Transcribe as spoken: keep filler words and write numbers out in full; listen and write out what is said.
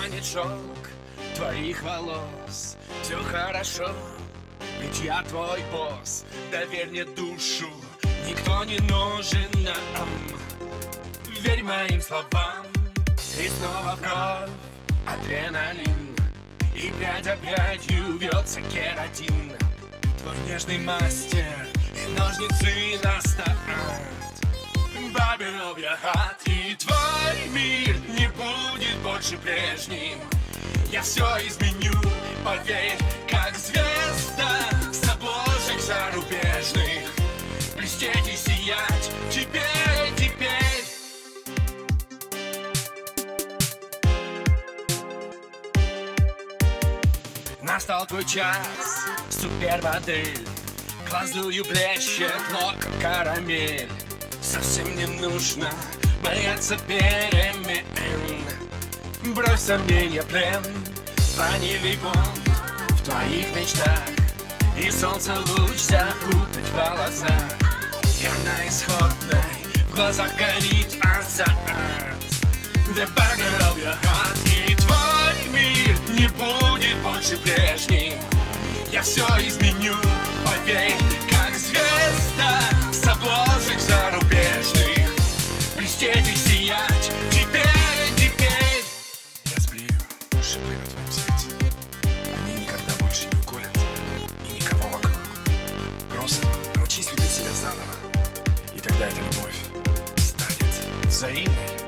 станет шелк твоих волос. Все хорошо, ведь я твой босс. Доверь мне душу, никто не нужен нам. Верь моим словам. И снова кровь, адреналин, и прядь за прядью вьется кератин. Твой нежный мастер и ножницы на старт. Baby of your heart. И твой мир не будет больше прежним. Я все изменю, поверь, как звезда с обложек зарубежных. Блестеть и сиять теперь, теперь. Настал твой час, супермодель. Глазую блещет, но как карамель. Совсем не нужно бояться перемен. Брось сомнения, плен, ванильный бомб в твоих мечтах. И солнце луч закутать в волосах. Я на исходной, в глазах горит азарт. The burger of your heart. И твой мир не будет больше прежним. Я все изменю, поверь, как звезда с обложек зарубежных. Блестеть и сиять теперь, теперь. Я сплю, шипы на твоем сердце. Они никогда больше не уколят и никого вокруг. Просто научись любить себя заново. И тогда эта любовь станет взаимной.